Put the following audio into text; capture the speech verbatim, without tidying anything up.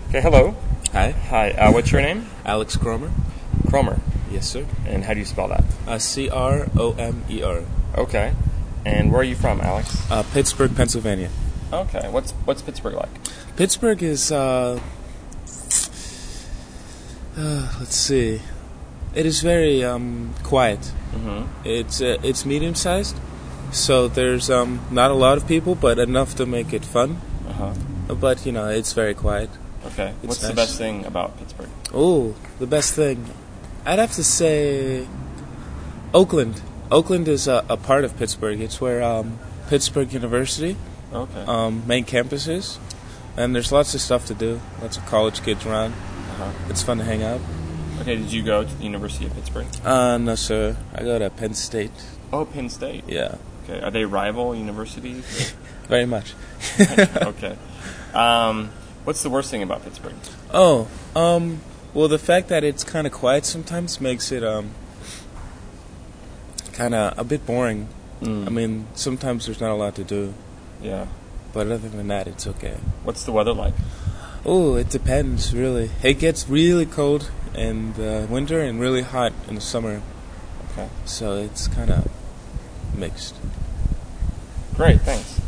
Okay, hello. Hi, Hi, uh, what's your name? Alex Cromer. Cromer. Yes, sir. And how do you spell that? Uh, C R O M E R. Okay. And where are you from, Alex? Uh, Pittsburgh, Pennsylvania. Okay. What's what's Pittsburgh like? Pittsburgh is, uh, uh, let's see. It is very um, quiet. Mm-hmm. It's uh, it's medium sized, so there's um, not a lot of people, but enough to make it fun. Uh-huh. But you know, it's very quiet. Okay. It's What's nice. the best thing about Pittsburgh? Oh, the best thing, I'd have to say, Oakland. Oakland is a, a part of Pittsburgh. It's where um, Pittsburgh University Okay. um, main campus is, and there's lots of stuff to do. Lots of college kids around. Uh-huh. It's fun to hang out. Okay, did you go to the University of Pittsburgh? Uh, no, sir. I go to Penn State. Oh, Penn State. Yeah, Okay. Are they rival universities? very much. Okay. Um, what's the worst thing about Pittsburgh? Oh, um, well, the fact that it's kind of quiet sometimes makes it um, kind of a bit boring. Mm. I mean, sometimes there's not a lot to do, Yeah. but other than that, it's okay. What's the weather like? Oh, it depends, really. It gets really cold in the winter and really hot in the summer, Okay. so it's kind of mixed. Great, thanks.